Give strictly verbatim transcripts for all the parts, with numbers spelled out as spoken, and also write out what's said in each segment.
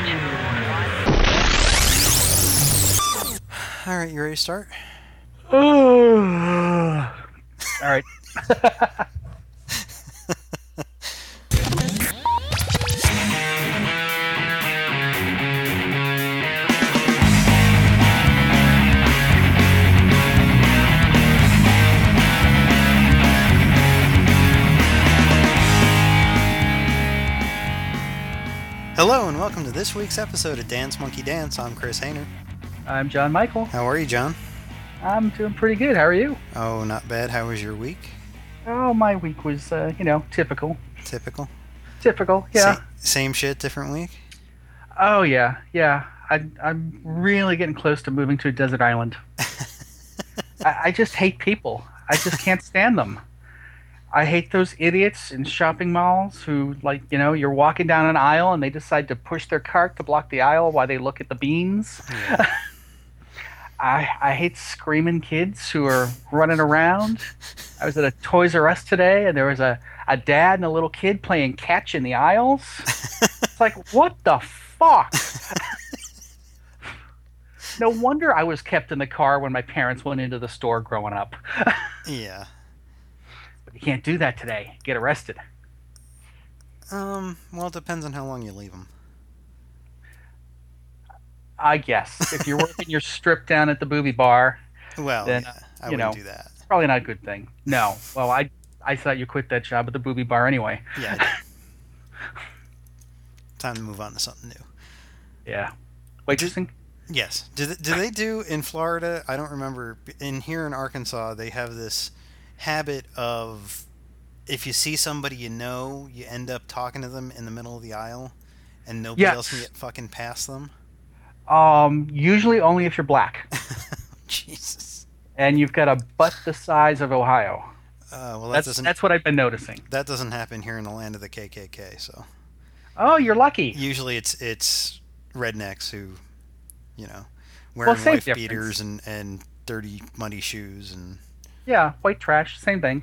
All right, you ready to start? All right. Hello and welcome to this week's episode of Dance Monkey Dance. I'm Chris Hayner. I'm John Michael. How are you, John? I'm doing pretty good. How are you? Oh, not bad. How was your week? Oh, my week was, uh, you know, typical. Typical? Typical, yeah. Sa- same shit, different week? Oh, yeah, yeah. I, I'm really getting close to moving to a desert island. I, I just hate people. I just can't stand them. I hate those idiots in shopping malls who, like, you know, you're walking down an aisle and they decide to push their cart to block the aisle while they look at the beans. Yeah. I I hate screaming kids who are running around. I was at a Toys R Us today and there was a, a dad and a little kid playing catch in the aisles. It's like, what the fuck? No wonder I was kept in the car when my parents went into the store growing up. Yeah. You can't do that today. Get arrested. Um, well, it depends on how long you leave them. I guess. If you're working your strip down at the booby bar, well, then, yeah, I you wouldn't know, do that. Probably not a good thing. No. Well, I I thought you quit that job at the booby bar anyway. Yeah. Time to move on to something new. Yeah. Waitressing? Yes. Do they, do they do in Florida? I don't remember. In here in Arkansas, they have this habit of if you see somebody you know, you end up talking to them in the middle of the aisle and nobody yes. else can get fucking past them. Um, usually only if you're black. Jesus. And you've got a butt the size of Ohio. Uh, well, that that's, doesn't. That's what I've been noticing. That doesn't happen here in the land of the K K K. So. Oh, you're lucky. Usually, it's it's rednecks who, you know, wearing well, wife difference. beaters and, and dirty muddy shoes and. Yeah, white trash, same thing.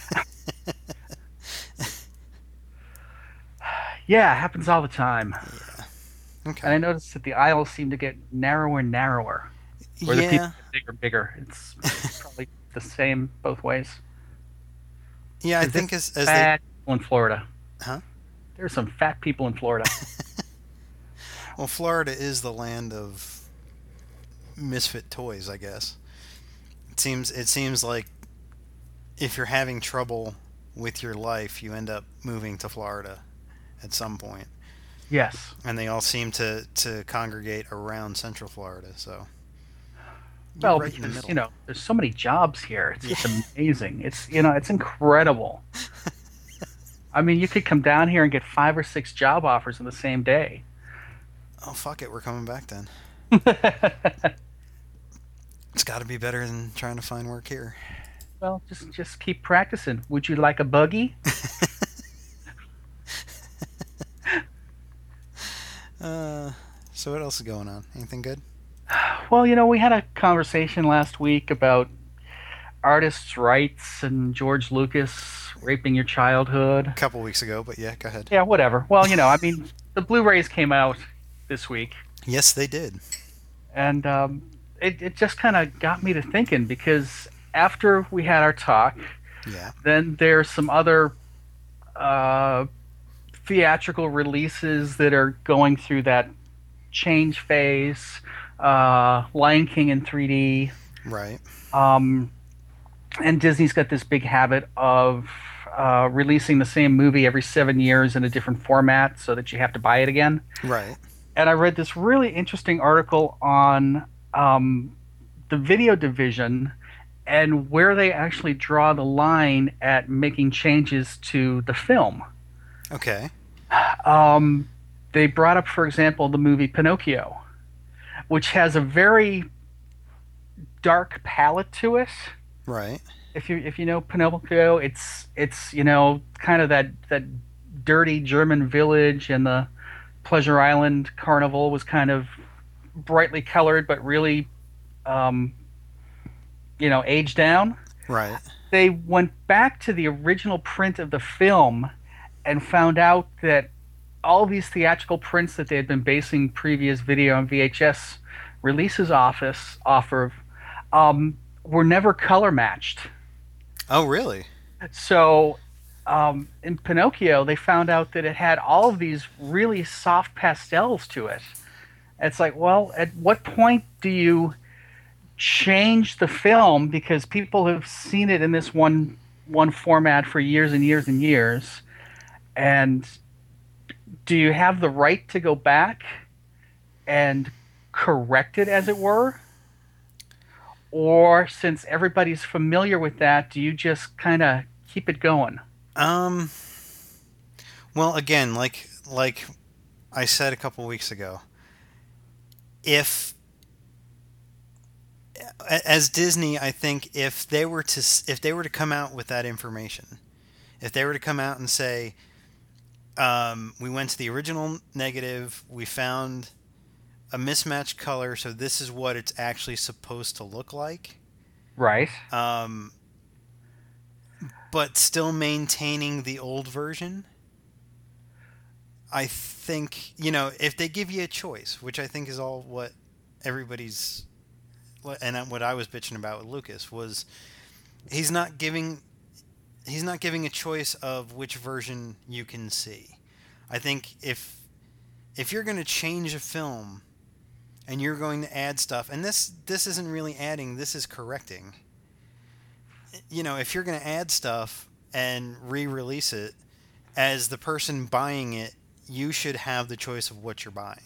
Yeah, it happens all the time. Yeah. Okay. And I noticed that the aisles seem to get narrower and narrower. Where yeah. the people get bigger and bigger. It's, it's probably the same both ways. Yeah, I think as, as fat they... people in Florida. Huh? There's some fat people in Florida. Well, Florida is the land of misfit toys, I guess. It seems it seems like if you're having trouble with your life, you end up moving to Florida at some point. Yes. And they all seem to, to congregate around Central Florida, so. Well, right because, you know, there's so many jobs here. It's just yeah. amazing. It's, you know, it's incredible. I mean, you could come down here and get five or six job offers in the same day. Oh, fuck it. We're coming back then. It's got to be better than trying to find work here. Well, just just keep practicing. Would you like a buggy? uh, so what else is going on? Anything good? Well, you know, we had a conversation last week about artists' rights and George Lucas raping your childhood. A couple weeks ago, but yeah, go ahead. Yeah, whatever. Well, you know, I mean, the Blu-rays came out this week. Yes, they did. And um, it, it just kind of got me to thinking because after we had our talk, yeah, then there's some other uh, theatrical releases that are going through that change phase. Uh, Lion King in three D. Right. Um, and Disney's got this big habit of uh, releasing the same movie every seven years in a different format so that you have to buy it again. Right. And I read this really interesting article on um, the video division and where they actually draw the line at making changes to the film. Okay. Um, they brought up, for example, the movie Pinocchio, which has a very dark palette to it. Right. If you if you know Pinocchio, it's it's you know kind of that that dirty German village, and the Pleasure Island Carnival was kind of brightly colored, but really, um, you know, aged down. Right. They went back to the original print of the film and found out that all these theatrical prints that they had been basing previous video and V H S releases office off of um, were never color matched. Oh, really? So um, in Pinocchio, they found out that it had all of these really soft pastels to it. It's like, well, at what point do you change the film because people have seen it in this one one format for years and years and years, and do you have the right to go back and correct it, as it were? Or since everybody's familiar with that, do you just kind of keep it going? Um. Well, again, like like I said a couple weeks ago, if as Disney, I think if they were to if they were to come out with that information, if they were to come out and say, um, we went to the original negative, we found a mismatched color, so this is what it's actually supposed to look like. Right. Um, but still maintaining the old version. I think, you know, if they give you a choice, which I think is all what everybody's, and what I was bitching about with Lucas was, he's not giving, he's not giving a choice of which version you can see. I think if, if you're going to change a film, and you're going to add stuff, and this this isn't really adding, this is correcting. You know, if you're going to add stuff and re-release it, as the person buying it, you should have the choice of what you're buying.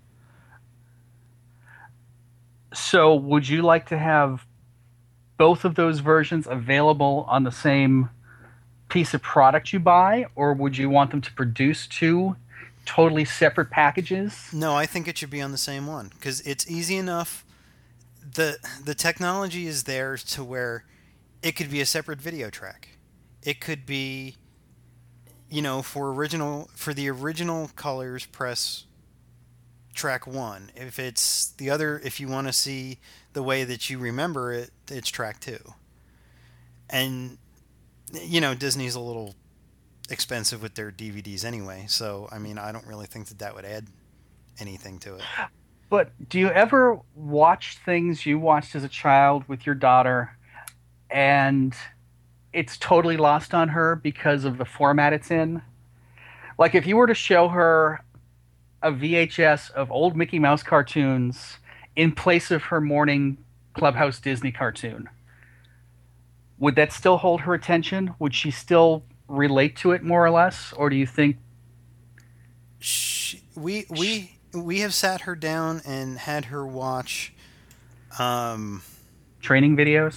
So, would you like to have both of those versions available on the same piece of product you buy, or would you want them to produce two totally separate packages? No, I think it should be on the same one because it's easy enough. the The technology is there to where it could be a separate video track. It could be, you know, for original for the original colors, press track one. If it's the other, if you want to see the way that you remember it, it's track two. And you know, Disney's a little expensive with their D V Ds anyway, so I mean, I don't really think that that would add anything to it. But do you ever watch things you watched as a child with your daughter and it's totally lost on her because of the format it's in? Like if you were to show her a V H S of old Mickey Mouse cartoons in place of her morning Clubhouse Disney cartoon, would that still hold her attention? Would she still relate to it more or less, or do you think she, we we we have sat her down and had her watch um training videos?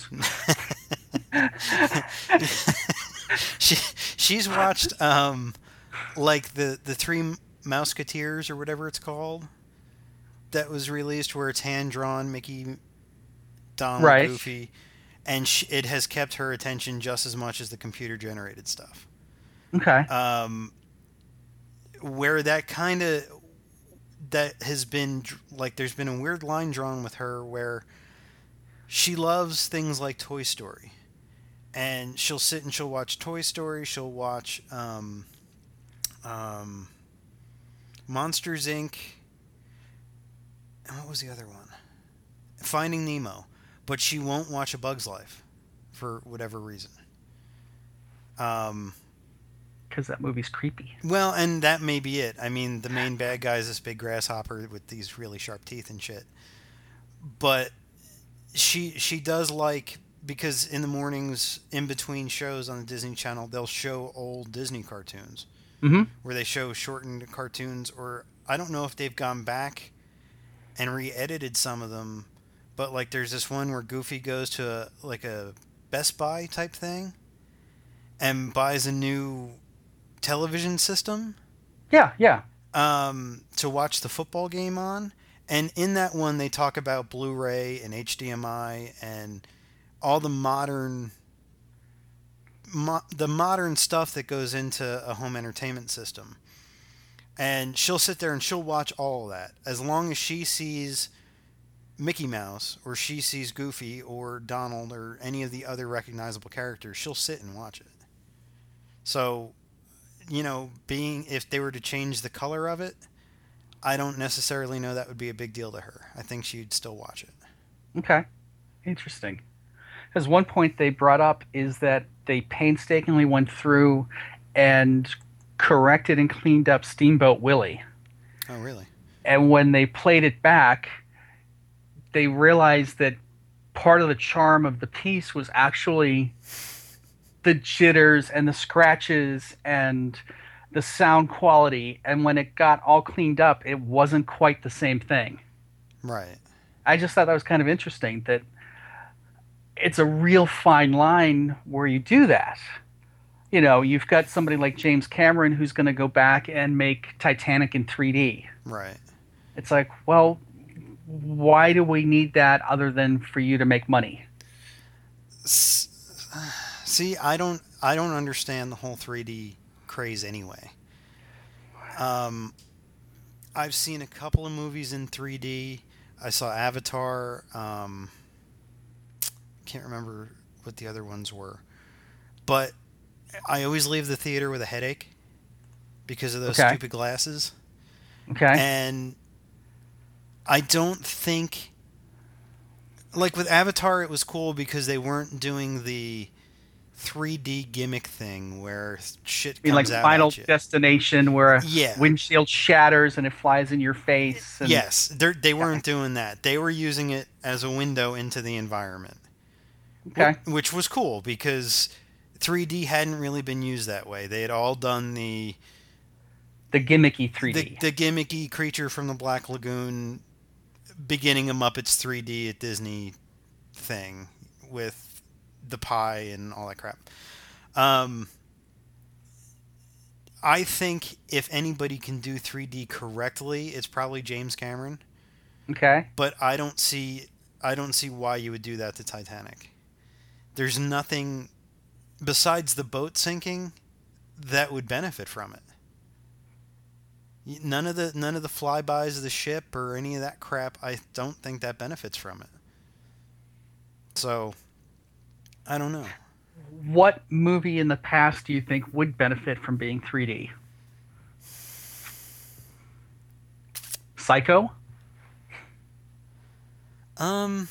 she she's watched um like the the Three Mouseketeers or whatever it's called, that was released, where it's hand drawn Mickey, Donald, right. Goofy, and sh- it has kept her attention just as much as the computer generated stuff. Okay. Um, where that kind of that has been like, there's been a weird line drawn with her where she loves things like Toy Story, and she'll sit and she'll watch Toy Story. She'll watch um, um, Monsters Incorporated. And what was the other one? Finding Nemo. But she won't watch A Bug's Life for whatever reason. Um, because that movie's creepy. Well, and that may be it. I mean, the main bad guy is this big grasshopper with these really sharp teeth and shit. But she she does like, because in the mornings in between shows on the Disney Channel, they'll show old Disney cartoons. Mm-hmm. Where they show shortened cartoons, or I don't know if they've gone back and re-edited some of them, but like there's this one where Goofy goes to a, like a Best Buy type thing and buys a new television system. Yeah, yeah. Um, to watch the football game on. And in that one, they talk about Blu-ray and H D M I and all the modern, mo- the modern stuff that goes into a home entertainment system. And she'll sit there and she'll watch all of that. As long as she sees Mickey Mouse, or she sees Goofy or Donald or any of the other recognizable characters, she'll sit and watch it. So you know, being if they were to change the color of it, I don't necessarily know that would be a big deal to her. I think she'd still watch it. Okay, interesting. Because one point they brought up is that they painstakingly went through and corrected and cleaned up Steamboat Willie. Oh, really? And when they played it back, they realized that part of the charm of the piece was actually the jitters and the scratches and the sound quality. And when it got all cleaned up, it wasn't quite the same thing. Right. I just thought that was kind of interesting that it's a real fine line where you do that. You know, you've got somebody like James Cameron who's going to go back and make Titanic in three D. Right. It's like, well, why do we need that other than for you to make money? See, I don't, I don't understand the whole three D craze anyway. Um, I've seen a couple of movies in three D. I saw Avatar. Um, can't remember what the other ones were, but I always leave the theater with a headache because of those Okay. stupid glasses. Okay. And I don't think, like with Avatar, it was cool because they weren't doing the three D gimmick thing where shit I mean, comes like out Final at you. Destination where a Yeah. windshield shatters and it flies in your face. And, Yes, they're, they weren't doing that. They were using it as a window into the environment. Okay. Wh- Which was cool because three D hadn't really been used that way. They had all done the The gimmicky three D. the, the gimmicky creature from the Black Lagoon beginning a Muppets three D at Disney thing with the pie and all that crap. Um, I think if anybody can do three D correctly, it's probably James Cameron. Okay. But I don't see I don't see why you would do that to Titanic. There's nothing besides the boat sinking that would benefit from it. None of the none of the flybys of the ship or any of that crap. I don't think that benefits from it. So, I don't know. What movie in the past do you think would benefit from being three D? Psycho? Um,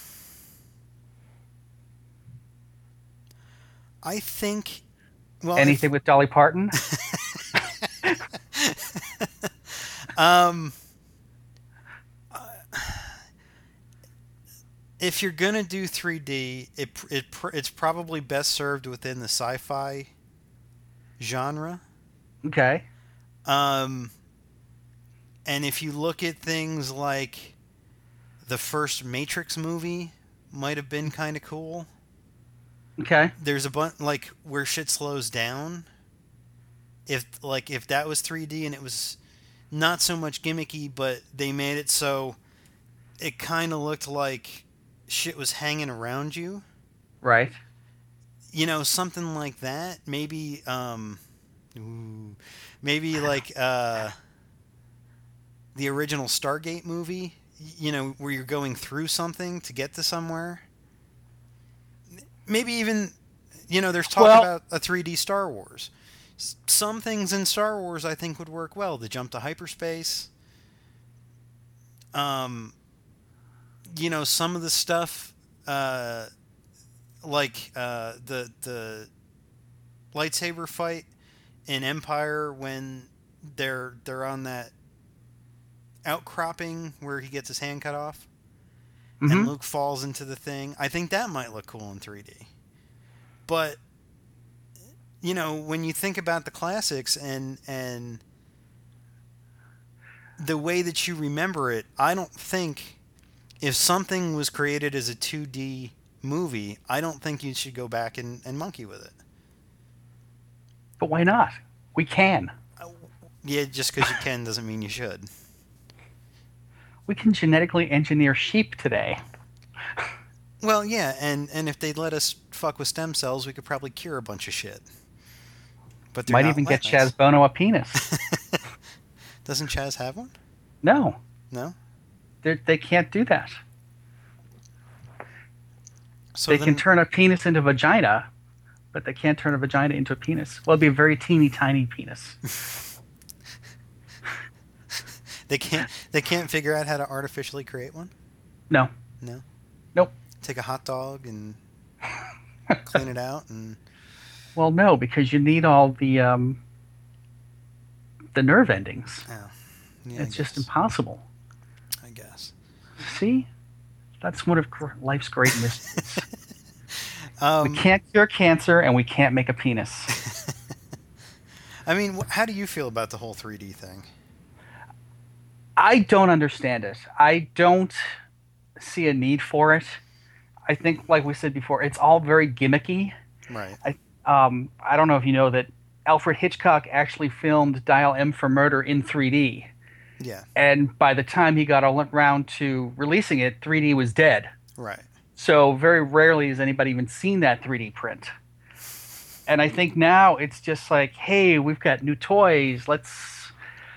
I think. Well, Anything if, with Dolly Parton? um, if you're gonna do three D, it it it's probably best served within the sci-fi genre. Okay. Um, and if you look at things like the first Matrix movie, might have been kind of cool. Okay. There's a bunch like where shit slows down. If like if that was three D and it was not so much gimmicky, but they made it so it kind of looked like shit was hanging around you. Right. You know, something like that. Maybe, um, ooh, maybe like uh, the original Stargate movie. You know, where you're going through something to get to somewhere. Maybe even, you know, there's talk Well- about a three D Star Wars. S- Some things in Star Wars I think would work well. The jump to hyperspace. Um, you know, some of the stuff, uh, like uh, the the lightsaber fight in Empire when they're they're on that outcropping where he gets his hand cut off Mhm. and Luke falls into the thing. I think that might look cool in three D. But you know, when you think about the classics and and the way that you remember it, I don't think if something was created as a two D movie, I don't think you should go back and, and monkey with it. But why not? We can. Yeah, just because you can doesn't mean you should. We can genetically engineer sheep today. Well, yeah, and, and if they'd let us fuck with stem cells, we could probably cure a bunch of shit. But they're Might not even get letting us. Chaz Bono a penis. Doesn't Chaz have one? No, No? They're, they can't do that. So they then, can turn a penis into vagina, but they can't turn a vagina into a penis. Well, it'd be a very teeny tiny penis. They can't. They can't figure out how to artificially create one. No. No. Nope. Take a hot dog and clean it out and. Well, no, because you need all the um, the nerve endings. Oh, yeah, it's just impossible. I guess. See, that's one of life's great mysteries. um, we can't cure cancer, and we can't make a penis. I mean, how do you feel about the whole three D thing? I don't understand it. I don't see a need for it. I think, like we said before, it's all very gimmicky. Right. I, um, I don't know if you know that Alfred Hitchcock actually filmed Dial M for Murder in three D. Yeah. And by the time he got around to releasing it, three D was dead. Right. So very rarely has anybody even seen that three D print. And I think now it's just like, hey, we've got new toys. Let's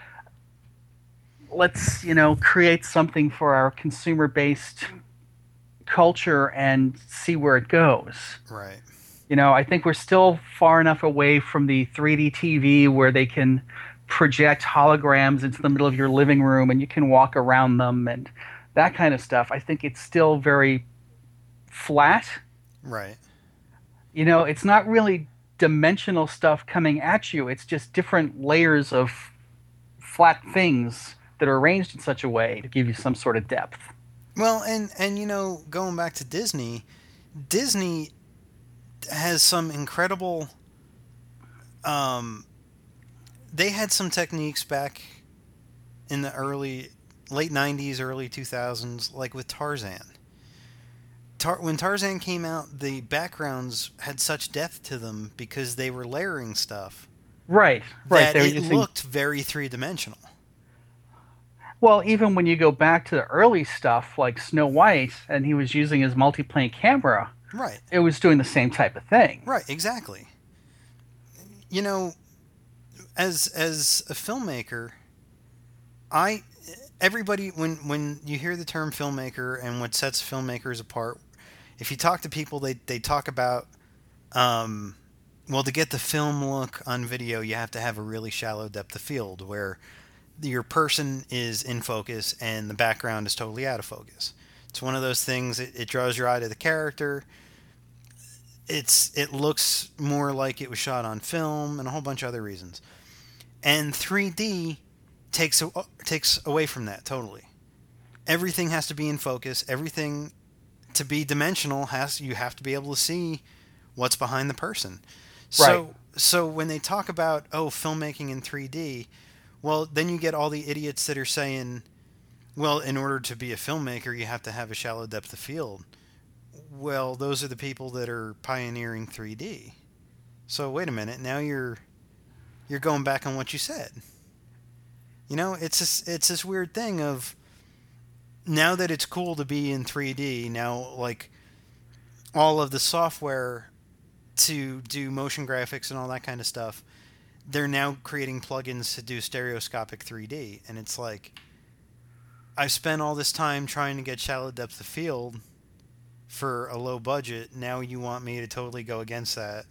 let's, you know, create something for our consumer-based culture and see where it goes. Right. You know, I think we're still far enough away from the three D T V where they can project holograms into the middle of your living room and you can walk around them and that kind of stuff. I think it's still very flat. Right. You know, it's not really dimensional stuff coming at you. It's just different layers of flat things that are arranged in such a way to give you some sort of depth. Well, and, and you know, going back to Disney, Disney has some incredible um they had some techniques back in the early late nineties, early two thousands, like with Tarzan. Tar- when Tarzan came out, the backgrounds had such depth to them because they were layering stuff. Right, right. That they were it using... looked very three-dimensional. Well, even when you go back to the early stuff like Snow White and he was using his multiplane camera, right, it was doing the same type of thing. Right, exactly. You know, as as a filmmaker, I everybody when when you hear the term filmmaker and what sets filmmakers apart, if you talk to people, they they talk about, um, well, to get the film look on video, you have to have a really shallow depth of field where your person is in focus and the background is totally out of focus. It's one of those things. It, it draws your eye to the character. It's it looks more like it was shot on film and a whole bunch of other reasons. And three D takes takes away from that totally. Everything has to be in focus. Everything to be dimensional has you have to be able to see what's behind the person. So right. so when they talk about oh filmmaking in three D, well then you get all the idiots that are saying, well, in order to be a filmmaker you have to have a shallow depth of field. Well, those are the people that are pioneering three D. So wait a minute, now you're you're going back on what you said. You know, it's this, it's this weird thing of now that it's cool to be in three D, now like all of the software to do motion graphics and all that kind of stuff, they're now creating plugins to do stereoscopic three D, and it's like I've spent all this time trying to get shallow depth of field for a low budget. Now you want me to totally go against that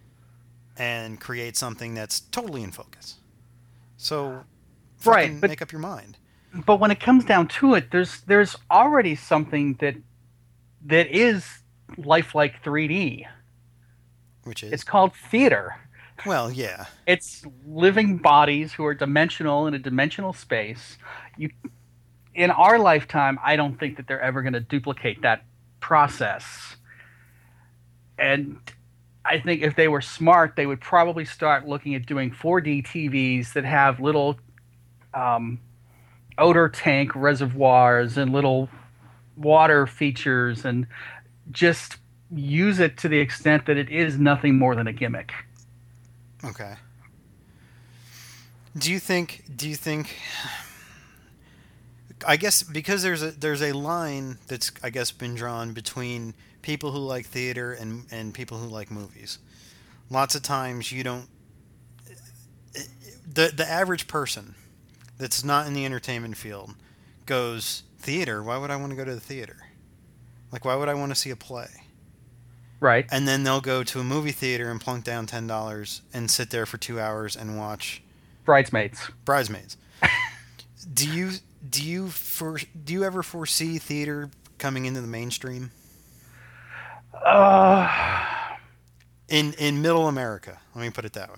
and create something that's totally in focus. So right, but, make up your mind. But when it comes down to it, there's there's already something that that is lifelike three D. Which is? It's called theater. Well, yeah. It's living bodies who are dimensional in a dimensional space. You, in our lifetime, I don't think that they're ever going to duplicate that process. And I think if they were smart, they would probably start looking at doing four D T Vs that have little um, odor tank reservoirs and little water features and just use it to the extent that it is nothing more than a gimmick. Okay. Do you think do you think I guess because there's a there's a line that's I guess been drawn between people who like theater and and people who like movies. Lots of times you don't the the average person that's not in the entertainment field goes, theater, why would I want to go to the theater? Like, why would I want to see a play? Right. and then they'll go to a movie theater and plunk down ten dollars and sit there for two hours and watch Bridesmaids. Bridesmaids. Do you do you for do you ever foresee theater coming into the mainstream Uh, in in Middle America? Let me put it that way.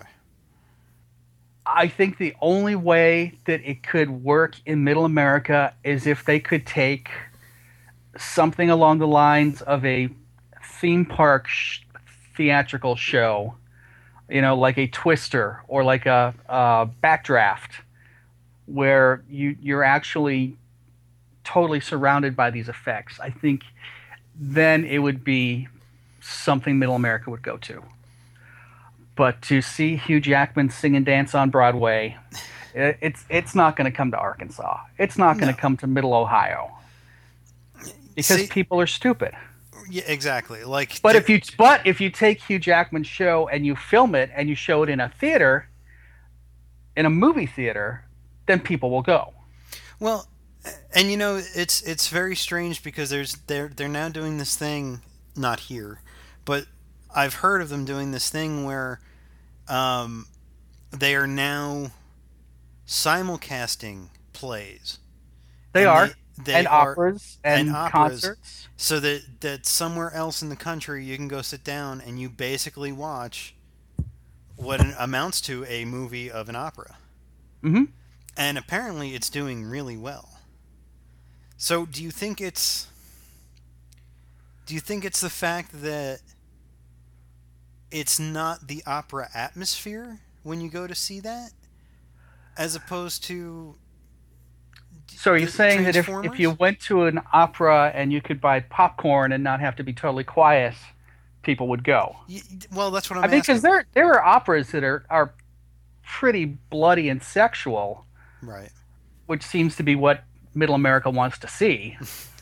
I think the only way that it could work in Middle America is if they could take something along the lines of a theme park sh- theatrical show, you know, like a Twister or like a, a Backdraft, where you you're actually totally surrounded by these effects. I think then it would be something Middle America would go to. But to see Hugh Jackman sing and dance on Broadway, i- it's it's not going to come to Arkansas. It's not going No. to come to Middle Ohio because See, people are stupid. yeah, exactly. Like, But there- if you but if you take Hugh Jackman's show and you film it and you show it in a theater, in a movie theater, then people will go. well, and you know, it's it's very strange because there's they're they're now doing this thing, not here, but I've heard of them doing this thing where um, they are now simulcasting plays. They And are they, they and are, operas and, and operas. concerts. So that that somewhere else in the country you can go sit down and you basically watch what it amounts to a movie of an opera. Hmm. And apparently it's doing really well. So do you think it's do you think it's the fact that it's not the opera atmosphere when you go to see that as opposed to So are you the saying that if, if Transformers? you went to an opera and you could buy popcorn and not have to be totally quiet, people would go? Y- well, that's what I'm I mean, asking. because there there are operas that are are pretty bloody and sexual, Right. which seems to be what Middle America wants to see.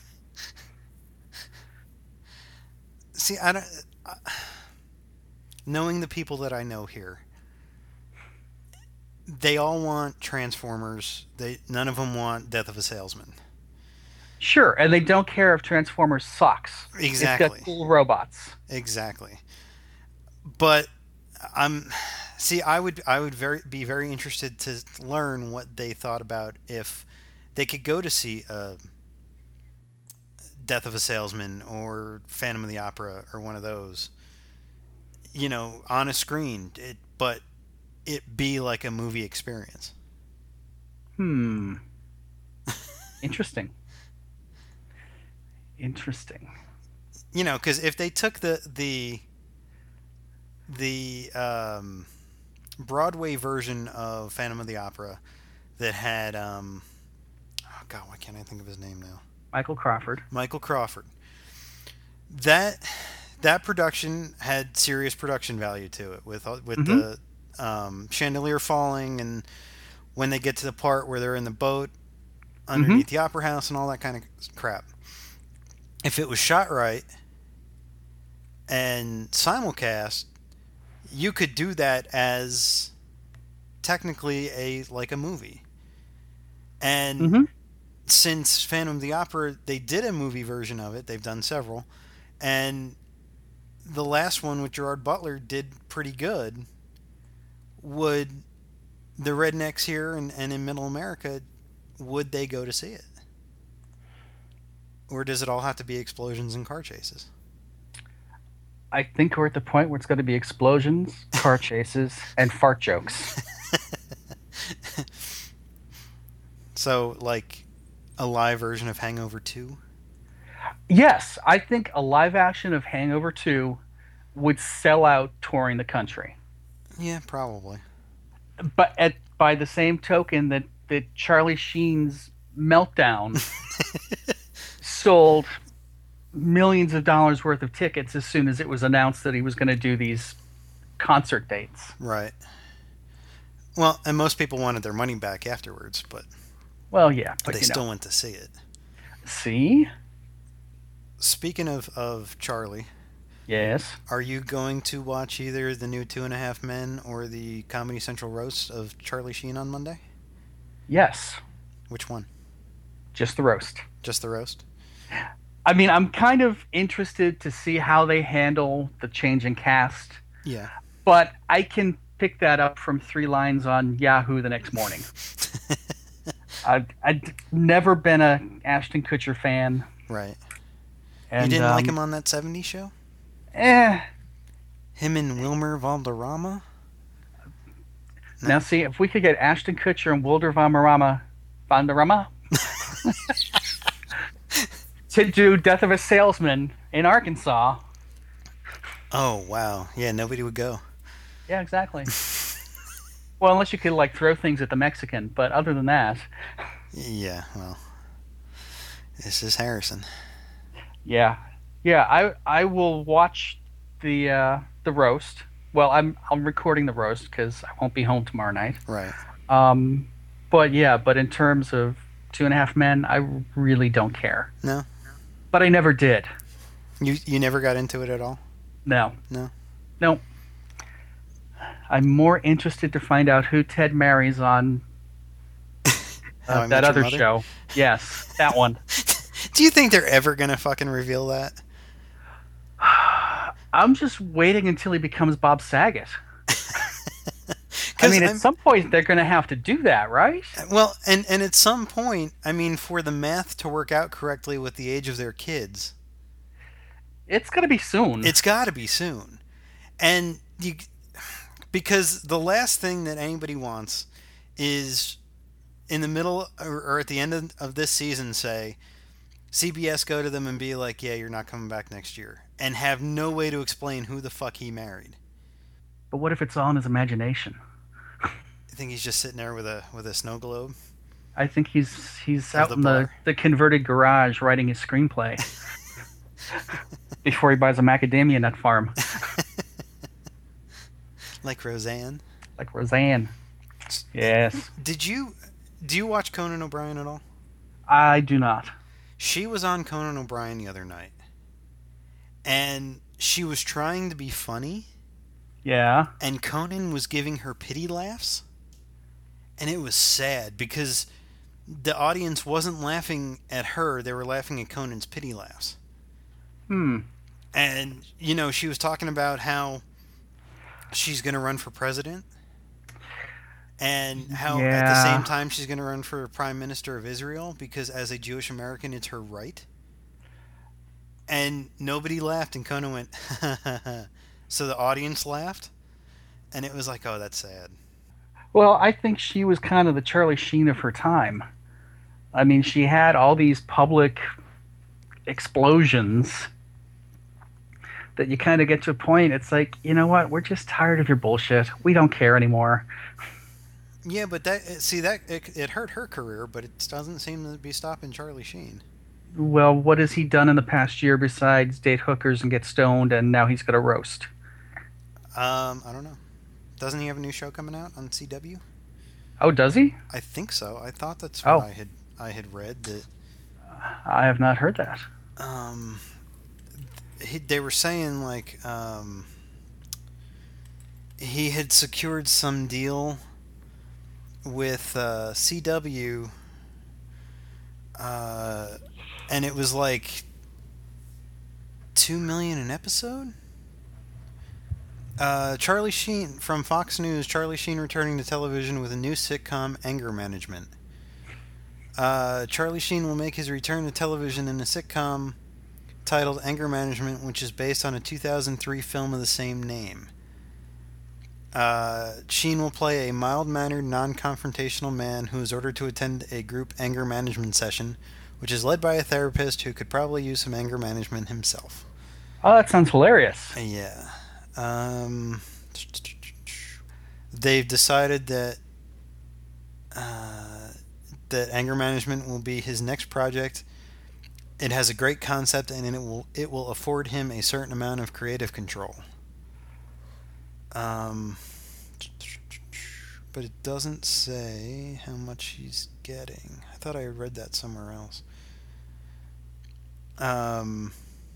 See, I don't. I, knowing the people that I know here, they all want Transformers. They none of them want Death of a Salesman. Sure, and they don't care if Transformers sucks. It's Exactly. got cool robots. Exactly. But I'm. See, I would I would very be very interested to learn what they thought about if they could go to see uh, Death of a Salesman or Phantom of the Opera or one of those. You know, on a screen, it, but it be like a movie experience. Hmm. Interesting. Interesting. You know, because if they took the the the um, Broadway version of Phantom of the Opera that had um, oh god, why can't I think of his name now? Michael Crawford. Michael Crawford. That that production had serious production value to it with with Mhm. the um, chandelier falling and when they get to the part where they're in the boat underneath the opera house and all that kind of crap. If it was shot right and simulcast, you could do that as technically a like a movie. And Mm-hmm. since Phantom of the Opera, they did a movie version of it. They've done several, and the last one with Gerard Butler did pretty good. Would the rednecks here and, and in Middle America, would they go to see it, or does it all have to be explosions and car chases? I think we're at the point where it's going to be explosions, car chases, and fart jokes. So, like a live version of Hangover two? Yes, I think a live action of Hangover two would sell out touring the country. Yeah, probably. But at by the same token that, that Charlie Sheen's Meltdown sold millions of dollars worth of tickets as soon as it was announced that he was going to do these concert dates. Right. Well, and most people wanted their money back afterwards, but Well, yeah, but they you still know. went to see it. See? Speaking of, of Charlie, Yes. are you going to watch either the new Two and a Half Men or the Comedy Central roast of Charlie Sheen on Monday? Yes. Which one? Just the roast. Just the roast? I mean, I'm kind of interested to see how they handle the change in cast, Yeah. but I can pick that up from three lines on Yahoo the next morning. I've, I've never been a Ashton Kutcher fan, Right. You and didn't like um, him on that seventies show? eh. Him and Wilmer Valderrama? Now, No? see, if we could get Ashton Kutcher and Wilder Valderrama, Valderrama to do Death of a Salesman in Arkansas. Oh, wow. Yeah, nobody would go. Yeah, exactly. Well, unless you could like throw things at the Mexican, but other than that, Yeah, well, this is Harrison. yeah, yeah, I I will watch the uh, the roast. Well, I'm I'm recording the roast because I won't be home tomorrow night. Right. Um, but yeah, but in terms of Two and a Half Men, I really don't care. No? But I never did. You you never got into it at all? No, No? no. I'm more interested to find out who Ted marries on How uh, I that Met Your other Mother? show. Yes, that one. Do you think they're ever going to fucking reveal that? I'm just waiting until he becomes Bob Saget. I 'Cause mean, at I'm- some point they're going to have to do that, right? Well, and, and at some point, I mean, for the math to work out correctly with the age of their kids, It's going to be soon. it's got to be soon. And you, because the last thing that anybody wants is in the middle or, or at the end of, of this season, say, C B S go to them and be like, yeah, you're not coming back next year. And have no way to explain who the fuck he married. But what if it's all in his imagination? I think he's just sitting there with a with a snow globe. I think he's he's Of out the in the, bar. the converted garage writing his screenplay before he buys a macadamia nut farm Like Roseanne. like Roseanne. Yes, Did you do you watch Conan O'Brien at all? I do not. She was on Conan O'Brien the other night, and she was trying to be funny, Yeah. and Conan was giving her pity laughs, and it was sad because the audience wasn't laughing at her; they were laughing at Conan's pity laughs. Hmm. And you know, she was talking about how she's going to run for president, and how at the Yeah. same time she's going to run for prime minister of Israel because as a Jewish American it's her right. And nobody laughed, and Conan went so the audience laughed, and it was like, oh, that's sad. Well, I think she was kind of the Charlie Sheen of her time. I mean, she had all these public explosions that you kind of get to a point. It's like, you know what? We're just tired of your bullshit. We don't care anymore. Yeah, but that see that it, it hurt her career, but it doesn't seem to be stopping Charlie Sheen. Well, what has he done in the past year besides date hookers and get stoned, and now he's going to roast? Um, I don't know. Doesn't he have a new show coming out on C W? Oh, does he? I think so. I thought that's Oh. what I had I had read that. I have not heard that. Um, he, they were saying like um, he had secured some deal with uh, C W, uh, and it was like two million an episode. Uh, Charlie Sheen from Fox News. Charlie Sheen returning to television with a new sitcom, Anger Management. Uh, Charlie Sheen will make his return to television in a sitcom titled Anger Management, which is based on a two thousand three film of the same name. Uh, Sheen will play a mild-mannered, non-confrontational man who is ordered to attend a group anger management session, which is led by a therapist who could probably use some anger management himself. Oh, that sounds hilarious. Yeah. Um, they've decided that uh, that anger management will be his next project. It has a great concept, and it will it will afford him a certain amount of creative control. Um, but it doesn't say how much he's getting. I thought I read that somewhere else. Um.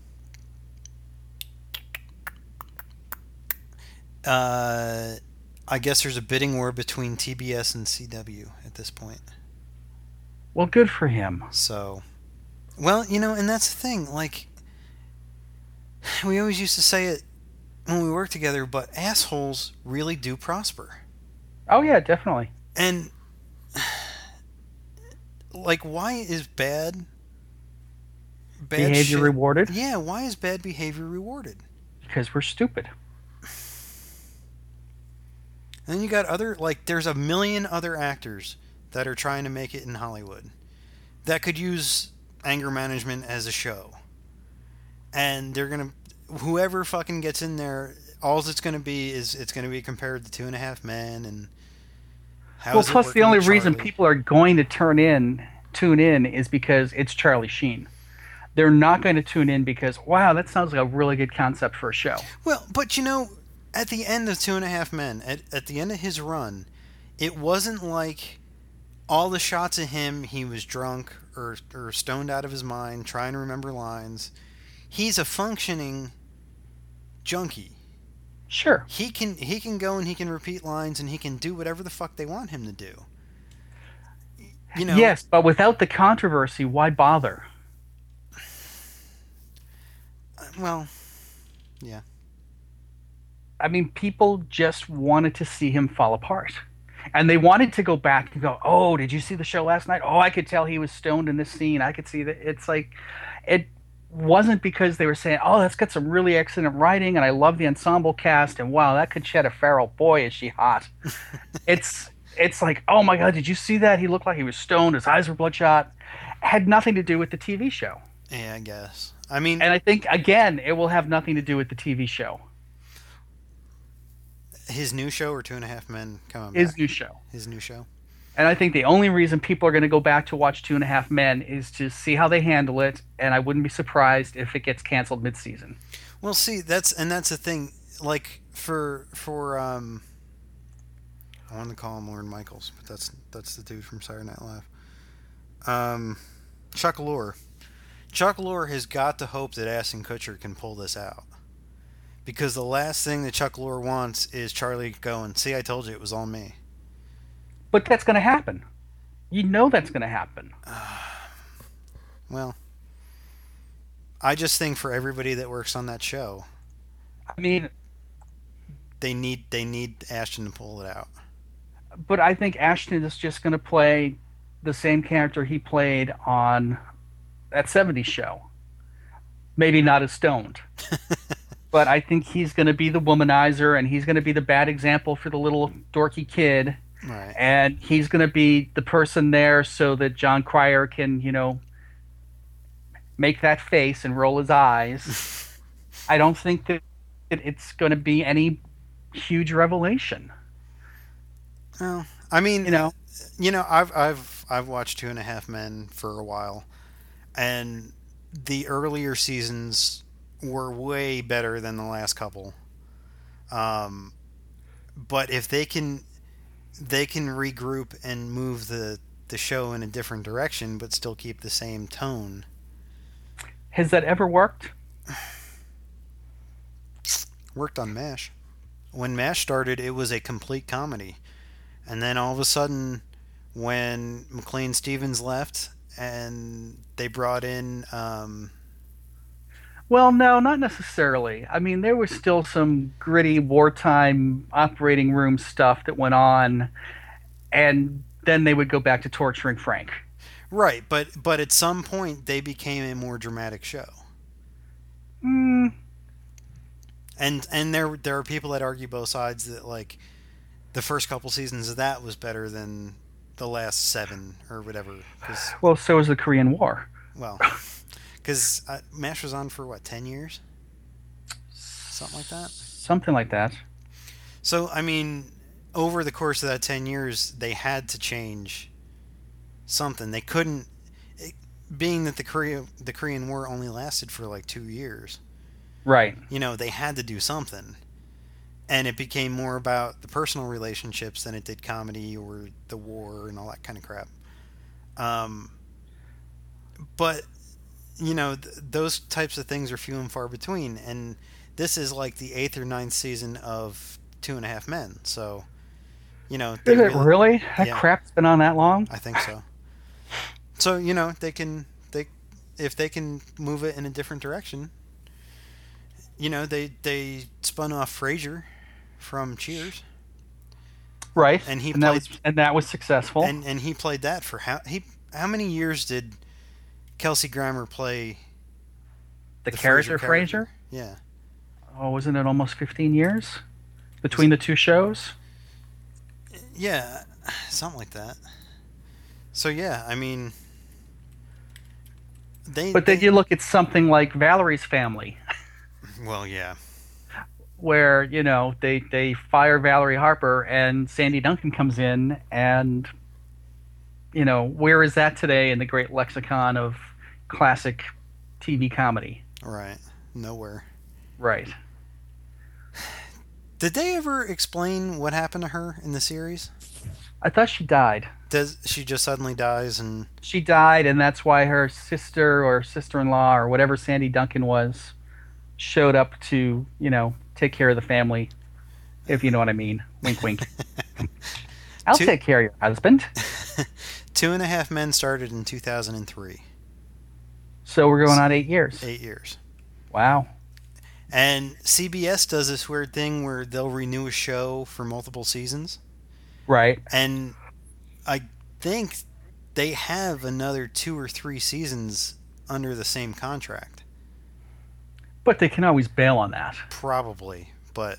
Uh, I guess there's a bidding war between T B S and C W at this point. Well, good for him. So, Well, you know, and that's the thing. Like, we always used to say it when we worked together, but assholes really do prosper. Oh yeah, definitely. And, like, why is bad, bad Behavior shit. rewarded Yeah, why is bad behavior rewarded? because we're stupid. And then you got other, like, there's a million other actors that are trying to make it in Hollywood that could use anger management as a show. And they're going to, whoever fucking gets in there, all it's going to be is it's going to be compared to Two and a Half Men and how Well, is it plus the working only with reason Charlie. people are going to turn in, tune in, is because it's Charlie Sheen. They're not going to tune in because, wow, that sounds like a really good concept for a show. Well, but you know, at the end of Two and a Half Men, at, at the end of his run, it wasn't like all the shots of him, he was drunk or, or stoned out of his mind, trying to remember lines. He's a functioning junkie. Sure. He can he can go and he can repeat lines and he can do whatever the fuck they want him to do. You know, Yes, but without the controversy, why bother? well, yeah. I mean, people just wanted to see him fall apart. And they wanted to go back and go, oh, did you see the show last night? Oh, I could tell he was stoned in this scene. I could see that. It's like, it wasn't because they were saying, oh, that's got some really excellent writing and I love the ensemble cast and wow, that could shed a Farrell. Boy, is she hot. It's, it's like, oh my God, did you see that? He looked like he was stoned. His eyes were bloodshot. Had nothing to do with the T V show. Yeah, I guess. I mean, And I think, again, it will have nothing to do with the T V show, his new show or Two and a Half Men coming his back. new show. His new show. And I think the only reason people are going to go back to watch Two and a Half Men is to see how they handle it. And I wouldn't be surprised if it gets canceled mid-season. Well, see, that's and that's the thing. Like for for um, I wanted to call him Lorne Michaels, but that's that's the dude from Saturday Night Live. Um, Chuck Lorre. Chuck Lorre has got to hope that Ashton Kutcher can pull this out. Because the last thing that Chuck Lorre wants is Charlie going, see, I told you it was all me. But that's going to happen. You know that's going to happen. Well, I just think for everybody that works on that show, I mean, they need they need Ashton to pull it out. but I think Ashton is just going to play the same character he played on that seventies show. Maybe not as stoned. But I think he's going to be the womanizer and he's going to be the bad example for the little dorky kid. Right. And he's going to be the person there so that John Cryer can, you know, make that face and roll his eyes. I don't think that it's going to be any huge revelation. Well, I mean, You know, you know, I've I've I've watched Two and a Half Men for a while, and the earlier seasons were way better than the last couple. Um, but if they can they can regroup and move the the show in a different direction, but still keep the same tone. has that ever worked? Worked on MASH. When MASH started, it was a complete comedy, and then all of a sudden, when McLean Stevens left and they brought in, um, Well, no, not necessarily. I mean, there was still some gritty wartime operating room stuff that went on, and then they would go back to torturing Frank. right, but but at some point they became a more dramatic show. Mm, And and there there are people that argue both sides that like the first couple seasons of that was better than the last seven or whatever. Because well, so was the Korean War. well, because uh, MASH was on for what ten years, something like that. Something like that. So I mean, over the course of that ten years, they had to change something. They couldn't, it, being that the Korea the Korean War only lasted for like two years. Right. You know, they had to do something, and it became more about the personal relationships than it did comedy or the war and all that kind of crap. Um, but you know, th- those types of things are few and far between, and this is like the eighth or ninth season of Two and a Half Men. So, you know, they Is it really, really? That yeah, crap's been on that long? I think so. So you know, they can they if they can move it in a different direction. You know, they they spun off Frasier from Cheers, Right, and he and that played was and that was successful. and and he played that for how he how many years did Kelsey Grammer play the, the character Frasier Frasier. character? Yeah. Oh, wasn't it almost fifteen years between the two shows? Yeah, something like that. So yeah, I mean, they. But then they- you look at something like Valerie's Family, Well, yeah, where you know they they fire Valerie Harper and Sandy Duncan comes in, and you know where is that today in the great lexicon of classic T V comedy? right. Nowhere. Right. Did they ever explain what happened to her in the series? I thought she died. Does she just suddenly dies and She died, and that's why her sister or sister-in-law or whatever Sandy Duncan was showed up to, you know, take care of the family, if you know what I mean. Wink, wink. I'll Two- take care of your husband. Two and a Half Men started in two thousand three. So we're going on eight years. Eight years. Wow. And C B S does this weird thing where they'll renew a show for multiple seasons. Right. And I think they have another two or three seasons under the same contract. But they can always bail on that. Probably. But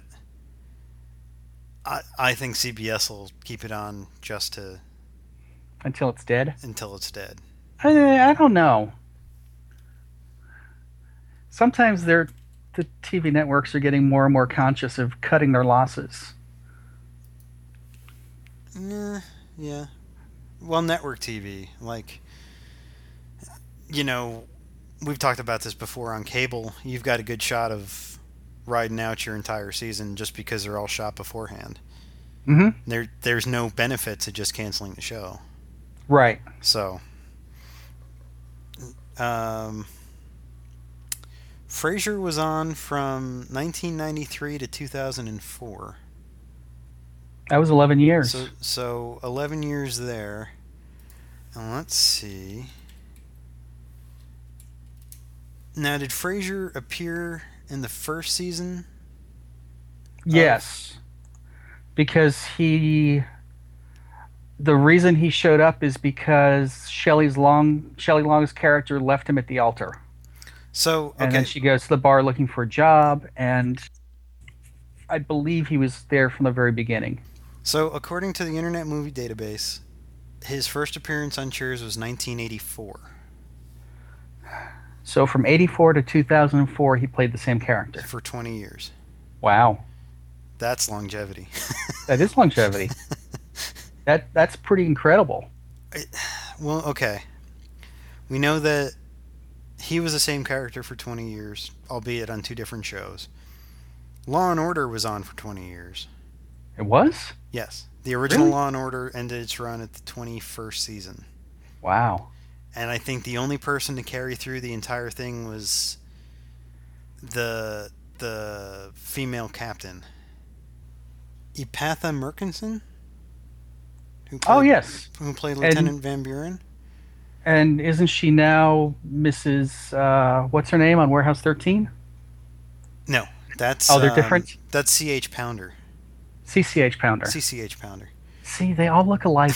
I, I think C B S will keep it on just to Until it's dead. until it's dead. I, I don't know. Sometimes they're, the T V networks are getting more and more conscious of cutting their losses. Yeah, yeah. Well, network T V, like, you know, we've talked about this before on cable. You've got a good shot of riding out your entire season just because they're all shot beforehand. Mm-hmm. There, there's no benefit to just canceling the show. Right. So, um, Frasier was on from nineteen ninety-three to two thousand four. That was eleven years. So, so eleven years there. And let's see. Now, did Frasier appear in the first season? Yes. Because he the reason he showed up is because Shelley's Long Shelley Long's character left him at the altar. So, okay. And then she goes to the bar looking for a job, and I believe he was there from the very beginning. So, according to the Internet Movie Database, his first appearance on Cheers was nineteen eighty-four. So from eighty-four to two thousand four, he played the same character. For twenty years. Wow. That's longevity. That is longevity. that That's pretty incredible. Well, okay. We know that he was the same character for twenty years, albeit on two different shows. Law and Order was on for twenty years. It was? Yes. The original Really? Law and Order ended its run at the twenty-first season. Wow. And I think the only person to carry through the entire thing was the the female captain, Epatha Murkison, who played, Oh, yes. who played And- Lieutenant Van Buren. And isn't she now Missus Uh, what's her name on Warehouse thirteen? No, that's Oh, they're um, different? That's C H Pounder, C C H Pounder. C C H Pounder. See, they all look alike.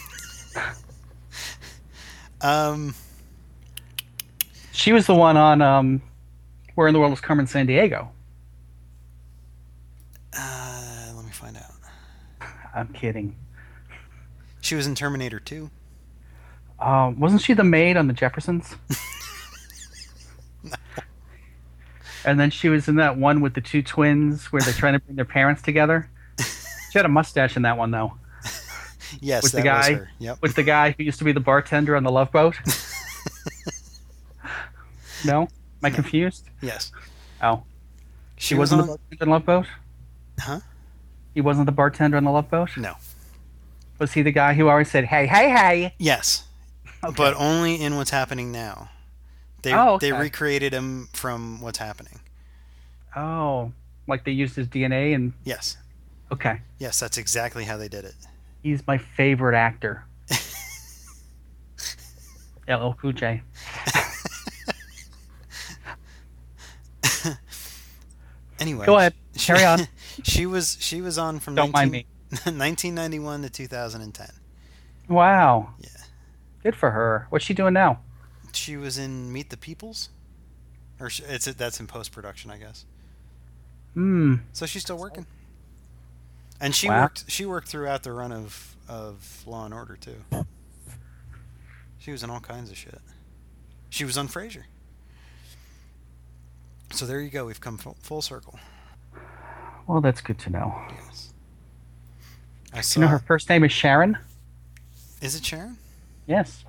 Um, She was the one on um, Where in the World is Carmen Sandiego? uh, let me find out. I'm kidding. She was in Terminator two. Um, wasn't she the maid on the Jeffersons? No. And then she was in that one with the two twins where they're trying to bring their parents together. She had a mustache in that one, though. Yes, With that the was guy? her. Yep. With the guy who used to be the bartender on the Love Boat. No? Am I confused? Yes. Oh. She He was wasn't on. the bartender on Love Boat? Huh? He wasn't the bartender on the Love Boat? No. Was he the guy who always said, hey, hey, hey? Yes, Okay. but only in What's Happening Now. They Oh, okay. they recreated him from What's Happening. Oh, like they used his D N A and... Yes. Okay. Yes, that's exactly how they did it. He's my favorite actor. L L Cool J. Anyway, Go ahead. she, Carry on. she was she was on from Don't mind nineteen, me. nineteen ninety-one to two thousand ten. Wow. Yeah. Good for her. What's she doing now? She was in Meet the Peoples, or sh- it's that's in post production, I guess. Hmm. So she's still working, and she Wow. worked she worked throughout the run of of Law and Order too. She was in all kinds of shit. She was on Frasier. So there you go. We've come full, full circle. Well, that's good to know. Yes. I You saw. know her first name is Sharon? Is it Sharon? Yes.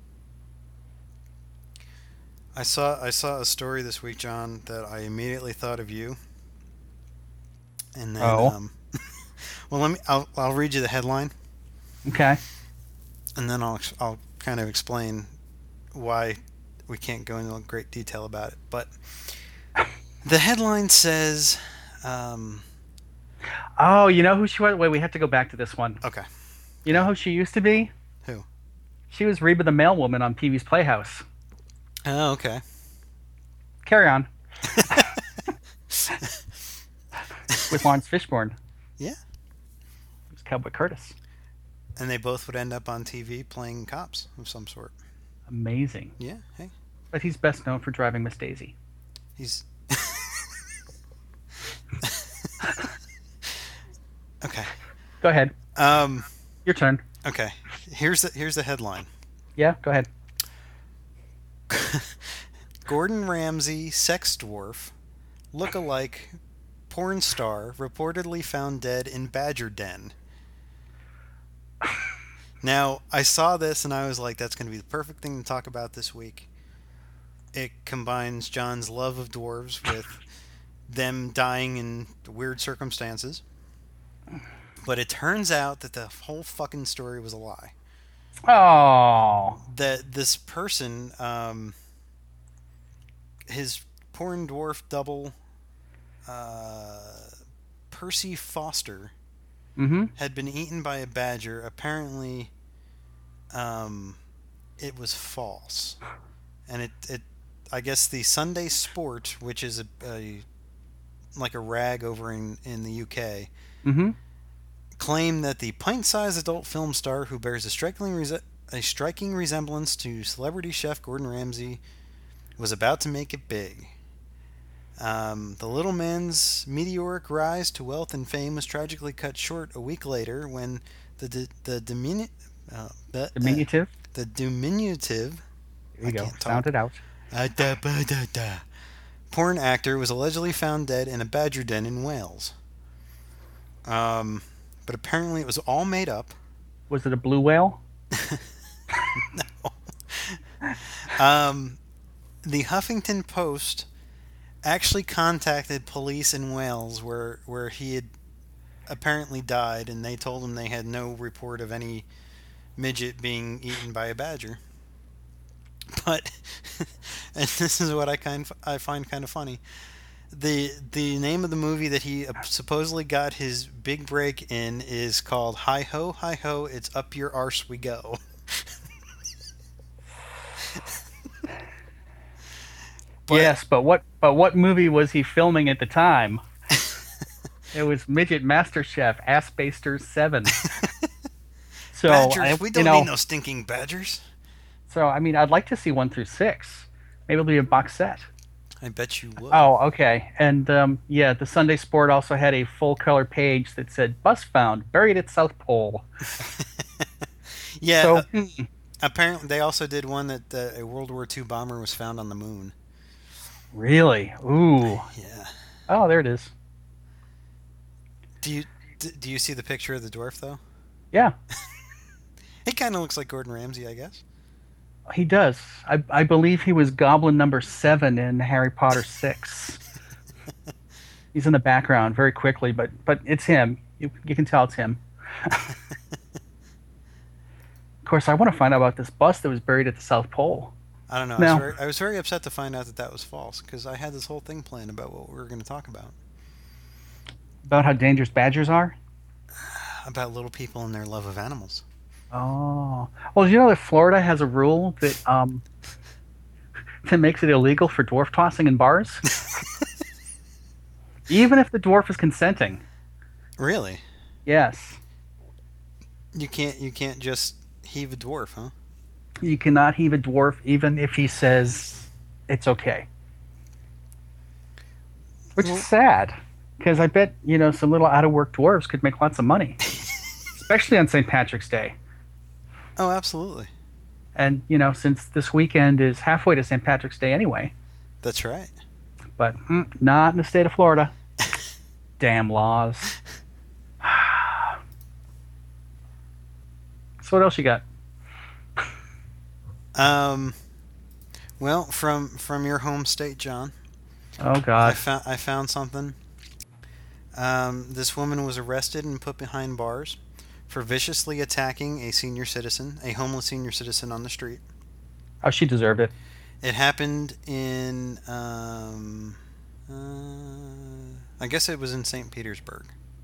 I saw. I saw a story this week, John, that I immediately thought of you. And then, Oh. um, well, let me. I'll, I'll read you the headline, Okay. and then I'll I'll kind of explain why we can't go into great detail about it. But the headline says, um, Oh, you know who she was? Wait, we have to go back to this one. okay, You know who she used to be? who? She was Reba the Mailwoman on Pee Wee's Playhouse. Oh, okay. Carry on. With Lawrence Fishburne. Yeah. It was Cowboy Curtis. And they both would end up on T V playing cops of some sort. Amazing. Yeah. Hey, But he's best known for driving Miss Daisy. he's. Okay. Go ahead. Um. Your turn. Okay. Here's the here's the headline. Yeah, go ahead. Gordon Ramsay sex dwarf, look-alike porn star reportedly found dead in Badger Den. Now, I saw this and I was like, that's going to be the perfect thing to talk about this week. It combines John's love of dwarves with them dying in weird circumstances. But it turns out that the whole fucking story was a lie. Oh. That this person, um, his porn dwarf double, uh, Percy Foster, Mm-hmm. had been eaten by a badger. Apparently, um, it was false, and it, it, I guess the Sunday Sport, which is a, a like a rag over in, in the U K, Mm-hmm. claimed that the pint-sized adult film star who bears a striking rese- a striking resemblance to celebrity chef Gordon Ramsay was about to make it big. Um, the little man's meteoric rise to wealth and fame was tragically cut short a week later when the di- the diminu- uh, the, Diminutive. uh, the diminutive There you I go. can't Sound talk. it out. uh, da, ba, da, da, porn actor was allegedly found dead in a badger den in Wales. Um, but apparently it was all made up. Was it a blue whale? Um, the Huffington Post actually contacted police in Wales where where he had apparently died, and they told him they had no report of any midget being eaten by a badger. But and this is what I kind of, I find kind of funny. The the name of the movie that he supposedly got his big break in is called Hi Ho, Hi Ho, It's Up Your Arse We Go. But- Yes, but what but what movie was he filming at the time? It was Midget Master Chef Ass Basters seven. So Badgers, I, we you don't know, need no stinking badgers. so I mean, I'd like to see one through six. Maybe it'll be a box set. I bet you would. Oh, okay. And um, yeah, the Sunday Sport also had a full color page that said "Bus found buried at South Pole." Yeah, So uh, hmm, apparently they also did one that uh, a World War Two bomber was found on the moon. really, ooh, Yeah. oh, there it is. Do you d- do you see the picture of the dwarf though? Yeah, He kind of looks like Gordon Ramsay, I guess. he does. I I believe he was Goblin number seven in Harry Potter six. He's in the background very quickly, but but it's him. You you can tell it's him. Of course, I want to find out about this bus that was buried at the South Pole. I don't know. I, No. was very, I was very upset to find out that that was false because I had this whole thing planned about what we were going to talk about About how dangerous badgers are? about little people and their love of animals. Oh. Well, you know that Florida has a rule that um that makes it illegal for dwarf tossing in bars? Even if the dwarf is consenting. Really? Yes. You can't you can't just heave a dwarf, huh? You cannot heave a dwarf even if he says it's okay. Which is Well, sad. Because I bet, you know, some little out of work dwarves could make lots of money. Especially on Saint Patrick's Day. oh, absolutely. And, you know, since this weekend is halfway to Saint Patrick's Day anyway. That's right. But mm, not in the state of Florida. Damn laws. So what else you got? Um, well, from from your home state, John, Oh, I God. found I found something. Um, this woman was arrested and put behind bars for viciously attacking a senior citizen, a homeless senior citizen on the street. Oh, she deserved it. It happened in, um, uh, I guess it was in Saint Petersburg.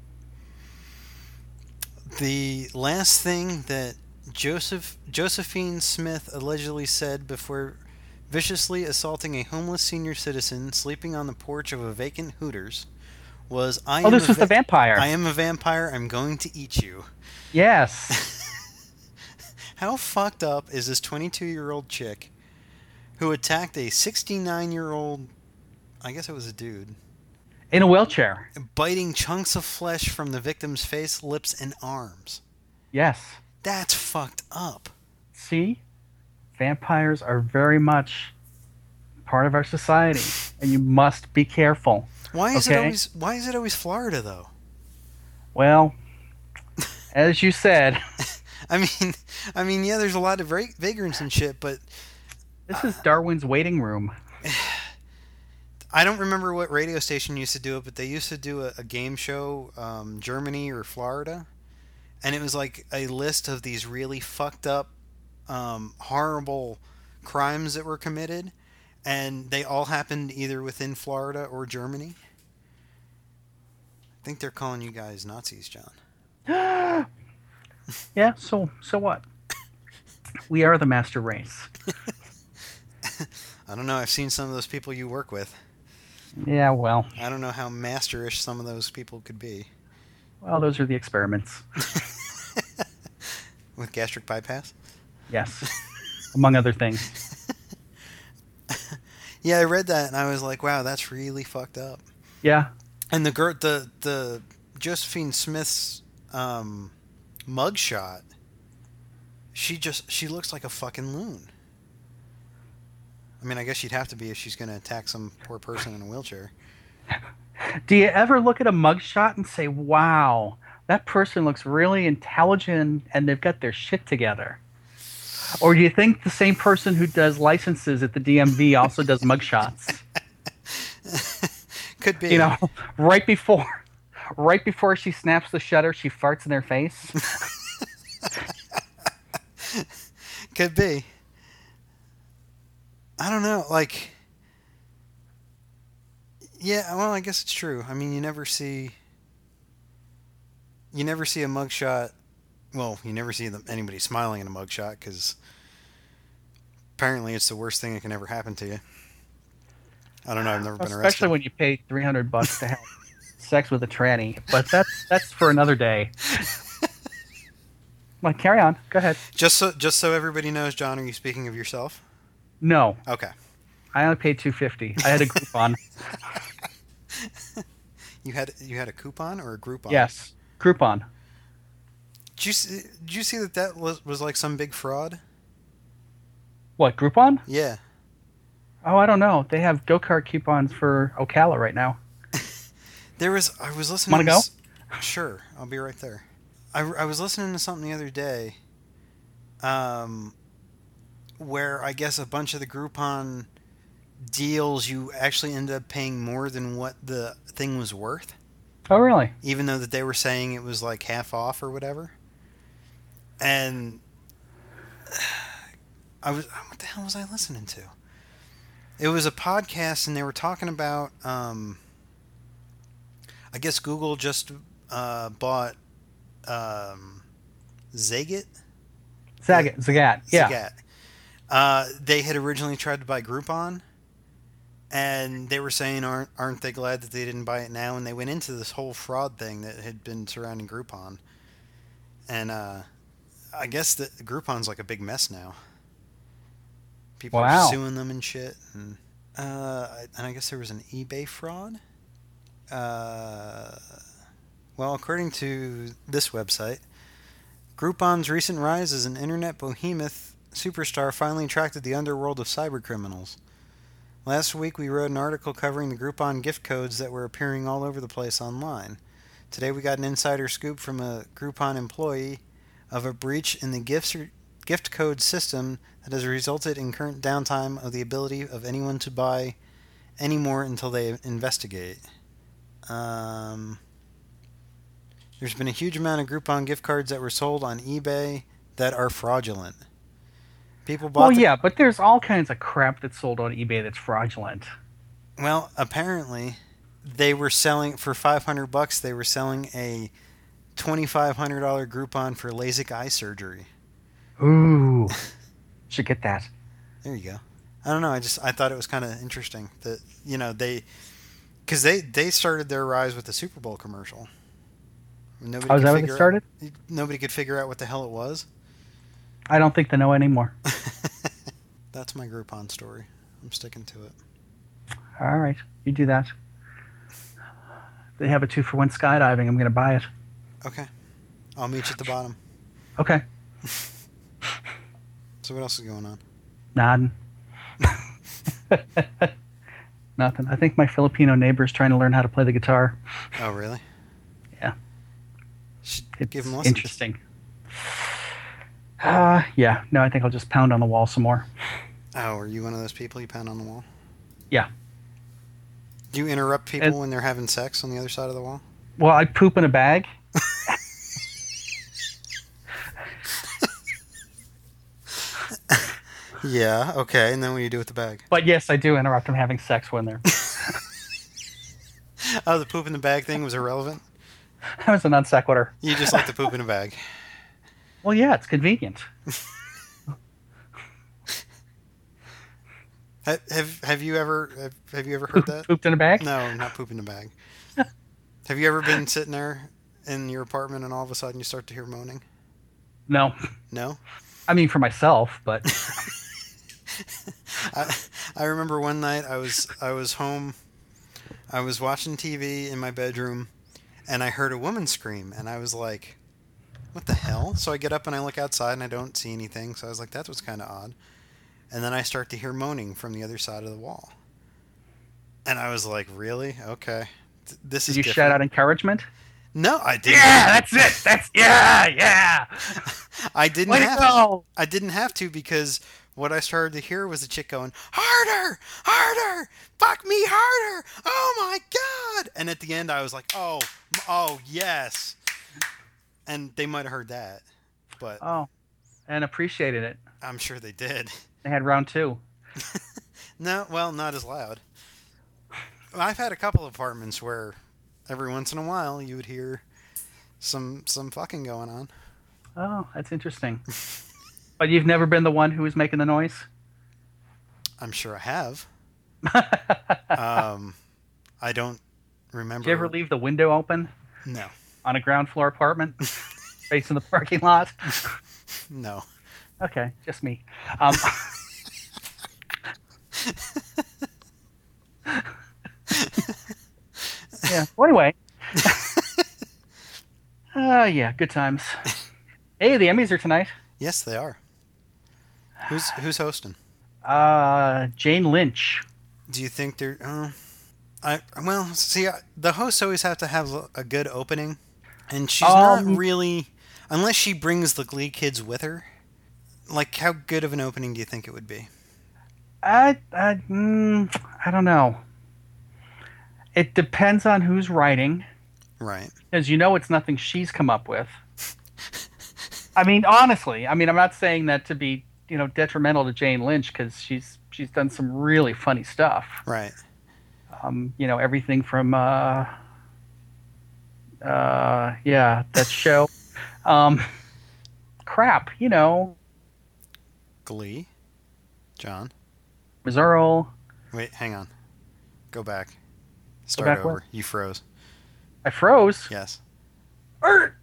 The last thing that Joseph Josephine Smith allegedly said before viciously assaulting a homeless senior citizen sleeping on the porch of a vacant Hooters was, "I Oh, am this a was the va- vampire. I am a vampire. I'm going to eat you." Yes. How fucked up is this twenty-two-year-old chick who attacked a sixty-nine-year-old, I guess it was a dude, In a wheelchair. biting chunks of flesh from the victim's face, lips, and arms? Yes. That's fucked up. See? Vampires are very much part of our society. And you must be careful. Why is it Okay. always why is it always Florida though? Well, as you said, I mean, I mean, yeah, there's a lot of va- vagrants and shit, but this is Darwin's waiting room. I don't remember what radio station used to do it, but they used to do a, a game show, um, Germany or Florida, and it was like a list of these really fucked up, um, horrible crimes that were committed, and they all happened either within Florida or Germany. I think they're calling you guys Nazis, John. Yeah, so so what? We are the master race. I don't know. I've seen some of those people you work with. Yeah, well, I don't know how masterish some of those people could be. well, those are the experiments. With gastric bypass? Yes, among other things. Yeah, I read that and I was like, wow, that's really fucked up. Yeah, And the girl, the the Josephine Smith's um, mugshot, she just she looks like a fucking loon. I mean, I guess she'd have to be if she's going to attack some poor person in a wheelchair. do you ever look at a mugshot and say, "Wow, that person looks really intelligent and they've got their shit together"? Or do you think the same person who does licenses at the D M V also does mugshots? Could be. You know, right before, right before she snaps the shutter, she farts in their face. Could be. I don't know. Like, yeah. Well, I guess it's true. I mean, you never see. You never see a mugshot. Well, you never see them, anybody smiling in a mugshot because apparently it's the worst thing that can ever happen to you. I don't know. I've never been arrested. Especially when you pay three hundred bucks to have sex with a tranny. But that's that's for another day. Like, carry on. Go ahead. Just so, just so everybody knows, John, are you speaking of yourself? No, Okay. I only paid two fifty. I had a Groupon. You had you had a coupon or a Groupon? Yes, Groupon. Did you see, did you see that that was, was like some big fraud? What, Groupon? Yeah. Oh, I don't know. They have go kart coupons for Ocala right now. There was I was listening. Wanna to go? s- Sure, I'll be right there. I, I was listening to something the other day, um, where I guess a bunch of the Groupon deals you actually end up paying more than what the thing was worth, Oh, really? even though that they were saying it was like half off or whatever. And I was what the hell was I listening to? It was a podcast, and they were talking about. Um, I guess Google just uh, bought um, Zagat. Zagat. Zagat. Yeah. Zagat. Uh, they had originally tried to buy Groupon, and they were saying, aren't aren't they glad that they didn't buy it now? And they went into this whole fraud thing that had been surrounding Groupon, and uh, I guess that Groupon's like a big mess now. People are Wow. suing them and shit, and uh, and I guess there was an eBay fraud. Uh, well, according to this website, Groupon's recent rise as an internet behemoth superstar finally attracted the underworld of cybercriminals. Last week, we wrote an article covering the Groupon gift codes that were appearing all over the place online. Today, we got an insider scoop from a Groupon employee of a breach in the gifts gift code system that has resulted in current downtime of the ability of anyone to buy any more until they investigate. Um, there's been a huge amount of Groupon gift cards that were sold on eBay that are fraudulent. People bought Well, the, yeah, but there's all kinds of crap that's sold on eBay that's fraudulent. well, apparently they were selling for five hundred bucks. They were selling a twenty-five hundred dollars Groupon for LASIK eye surgery. Ooh, should get that. There you go. I don't know. I just I thought it was kind of interesting that you know they because they they started their rise with the Super Bowl commercial. Nobody Oh, is could that where figure it started? Out, nobody could figure out what the hell it was. I don't think they know anymore. That's my Groupon story. I'm sticking to it. All right, you do that. They have a two for one skydiving. I'm going to buy it. Okay. I'll meet you at the bottom. Okay. So what else is going on? Nodding. Nothing. I think my Filipino neighbor is trying to learn how to play the guitar. Oh, really? Yeah. Should It's give him lessons. interesting. Uh, yeah. No, I think I'll just pound on the wall some more. Oh, are you one of those people you pound on the wall? Yeah. Do you interrupt people And- when they're having sex on the other side of the wall? Well, I poop in a bag. Yeah, okay. And then what do you do with the bag? But yes, I do interrupt them having sex when they're. Oh, the poop in the bag thing was irrelevant? That was a non sequitur. You just like the poop in a bag. Well, yeah, it's convenient. Have have, have you ever have, have you ever heard that? Pooped in a bag? No, not poop in a bag. Have you ever been sitting there in your apartment and all of a sudden you start to hear moaning? No. No? I mean, for myself, but. I I remember one night I was I was home, I was watching T V in my bedroom, and I heard a woman scream, and I was like, "What the hell?" So I get up and I look outside and I don't see anything. So I was like, "That was kind of odd." And then I start to hear moaning from the other side of the wall, and I was like, "Really? Okay, Th- this Did is." you different. shout out encouragement? No, I didn't. Yeah, that's it. That's yeah, yeah. I didn't Way to have. go. I didn't have to because what I started to hear was a chick going, "Harder, harder, fuck me harder, oh my god!" And at the end, I was like, "Oh, m- oh yes," and they might have heard that, but Oh, and appreciated it. I'm sure they did. They had round two. No, well, not as loud. I've had a couple of apartments where every once in a while you would hear some some fucking going on. Oh, that's interesting. But you've never been the one who was making the noise? I'm sure I have. Um, I don't remember. Did you ever leave the window open No, on a ground floor apartment facing the parking lot? no. Okay, just me. Um, yeah. Well, anyway. Uh, yeah, good times. Hey, the Emmys are tonight. Yes, they are. Who's who's hosting? Uh, Jane Lynch. Do you think they're? Uh, I well, see, I, the hosts always have to have a good opening, and she's Um, not really, unless she brings the Glee kids with her. Like, how good of an opening do you think it would be? I, I, mm, I don't know. It depends on who's writing, Right. because you know it's nothing she's come up with. I mean, honestly, I mean, I'm not saying that to be, you know, detrimental to Jane Lynch, because she's she's done some really funny stuff. Right. Um, you know, everything from, uh, uh, yeah, that show. um, crap, you know, Glee. John. Miss Earl. Wait, hang on. Go back. Go Start back over. where? You froze. I froze. Yes. Er!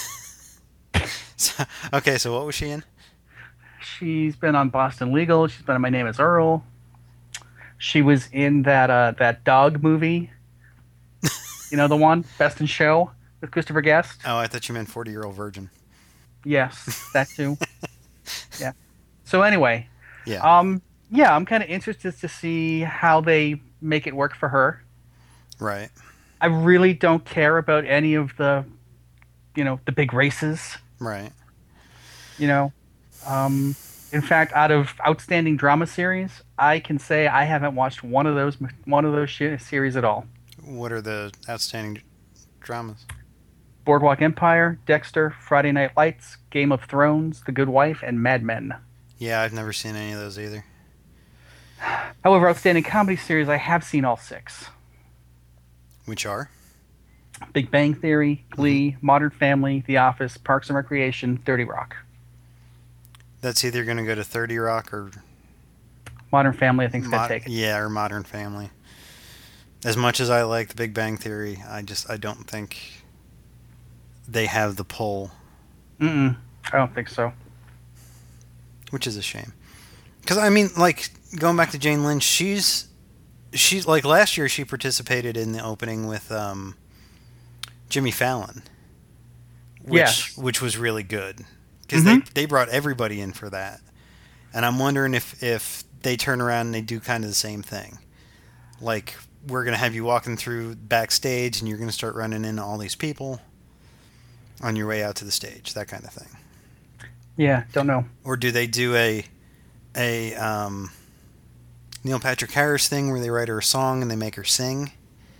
So, okay, so what was she in? She's been on Boston Legal. She's been on My Name Is Earl. She was in that uh, that dog movie. You know the one, Best in Show, with Christopher Guest. Oh, I thought you meant forty-year-old virgin. Yes, that too. Yeah. So anyway, Yeah. um, yeah, I'm kind of interested to see how they make it work for her. Right. I really don't care about any of the, you know, the big races. Right. You know, um, in fact, out of outstanding drama series, I can say I haven't watched one of those one of those sh- series at all. What are the outstanding dramas? Boardwalk Empire, Dexter, Friday Night Lights, Game of Thrones, The Good Wife, and Mad Men. Yeah, I've never seen any of those either. However, outstanding comedy series, I have seen all six. Which are? Big Bang Theory, Glee, mm-hmm. Modern Family, The Office, Parks and Recreation, thirty Rock. That's either going to go to thirty Rock or... Modern Family, I think, is Mo- going to take it. Yeah, or Modern Family. As much as I like The Big Bang Theory, I just I don't think they have the pull. Mm-mm. I don't think so. Which is a shame. Because, I mean, like, going back to Jane Lynch, she's... She's like, last year she participated in the opening with um, Jimmy Fallon. Which, yes. Which was really good. Because mm-hmm. they, they brought everybody in for that. And I'm wondering if, if they turn around and they do kind of the same thing. Like, we're going to have you walking through backstage and you're going to start running into all these people on your way out to the stage. That kind of thing. Yeah, don't know. Or do they do a a um, Neil Patrick Harris thing where they write her a song and they make her sing?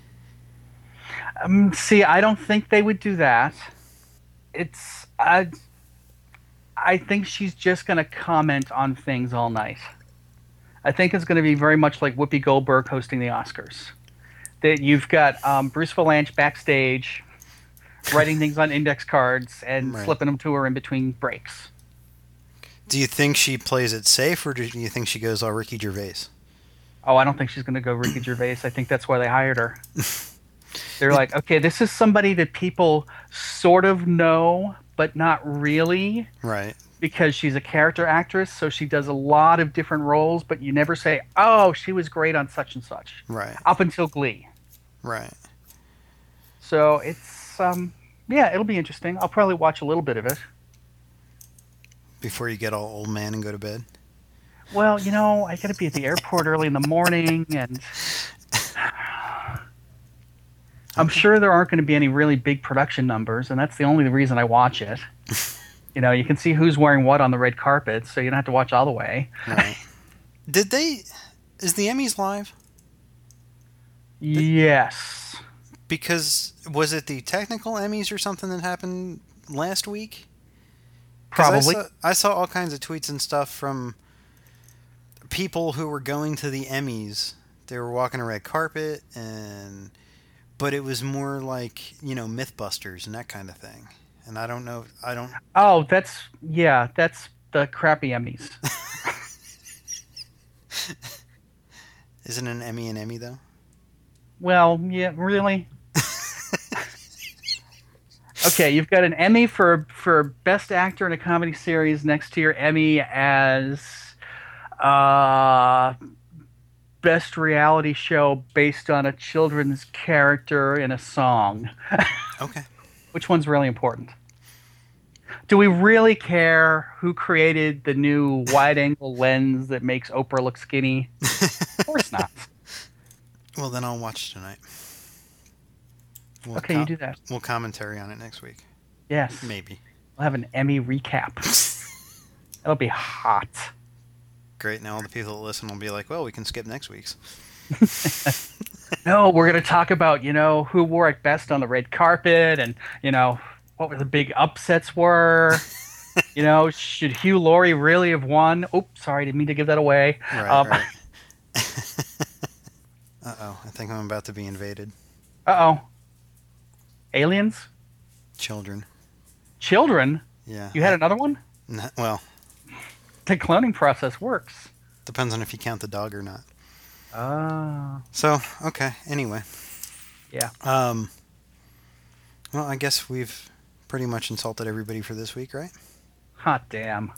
Um, see, I don't think they would do that. It's I. I think she's just going to comment on things all night. I think it's going to be very much like Whoopi Goldberg hosting the Oscars. That you've got um, Bruce Valanche backstage writing things on index cards and right. slipping them to her in between breaks. Do you think she plays it safe, or do you think she goes all Ricky Gervais? Oh, I don't think she's going to go Ricky Gervais. I think that's why they hired her. They're like, okay, this is somebody that people sort of know, but not really. Right. Because she's a character actress, so she does a lot of different roles, but you never say, oh, she was great on such and such. Right. Up until Glee. Right. So it's, um, yeah, it'll be interesting. I'll probably watch a little bit of it. Before you get all old man and go to bed? Well, you know, I got to be at the airport early in the morning, and I'm sure there aren't going to be any really big production numbers, and that's the only reason I watch it. You know, you can see who's wearing what on the red carpet, so you don't have to watch all the way. Right. Did they... Is the Emmys live? Yes. Because was it the technical Emmys or something that happened last week? Probably. I saw, I saw all kinds of tweets and stuff from people who were going to the Emmys. They were walking a red carpet, and but it was more like, you know, Mythbusters and that kind of thing. And I don't know. I don't. Oh, that's yeah. That's the crappy Emmys. Isn't an Emmy an Emmy though? Well, yeah, really. Okay, you've got an Emmy for for Best Actor in a Comedy Series next to your Emmy as uh, Best Reality Show based on a children's character in a song. Okay. Which one's really important? Do we really care who created the new wide-angle lens that makes Oprah look skinny? Of course not. Well, then I'll watch tonight. We'll okay, com- you do that. We'll commentary on it next week. Yes. Maybe. We'll have an Emmy recap. That'll be hot. Great. Now all the people that listen will be like, well, we can skip next week's. No, we're going to talk about, you know, who wore it best on the red carpet and, you know, what were the big upsets were. You know, should Hugh Laurie really have won? Oops, sorry, didn't mean to give that away. Right, um, right. Uh-oh, I think I'm about to be invaded. Uh-oh. Aliens? Children. Children? Yeah. You had another one? N- well. The cloning process works. Depends on if you count the dog or not. Ah. So, okay. Anyway. Yeah. Um. Well, I guess we've pretty much insulted everybody for this week, right? Hot damn.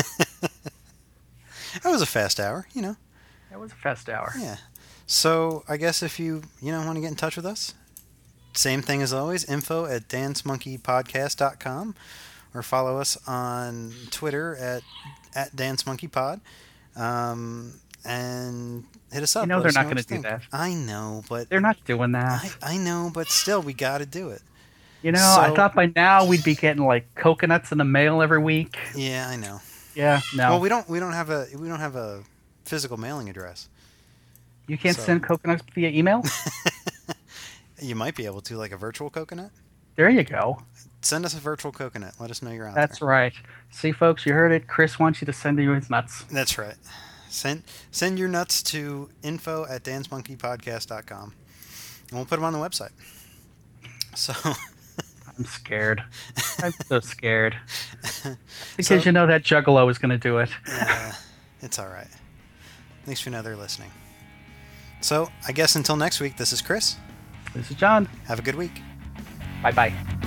That was a fast hour, you know. That was a fast hour. Yeah. So I guess if you you know want to get in touch with us, same thing as always, info at dance monkey podcast dot com, or follow us on Twitter at at dancemonkeypod, um, and hit us up. You know Let they're us not what going you to do think. that. I know, but They're not doing that. I, I know, but still, we got to do it. You know, So- I thought by now we'd be getting like coconuts in the mail every week. Yeah, I know. Yeah, no. Well, we don't we don't have a we don't have a physical mailing address. You can't so- send coconuts via email? You might be able to, like a virtual coconut. There you go. Send us a virtual coconut. Let us know you're out That's there. right. See, folks, you heard it. Chris wants you to send you his nuts. That's right. Send send your nuts to info at dance monkey podcast dot com, and we'll put them on the website. So, I'm scared. I'm so scared. Because So- you know that juggalo is going to do it. uh, it's all right. At least we know they're listening. So, I guess until next week, this is Chris. This is John. Have a good week. Bye-bye.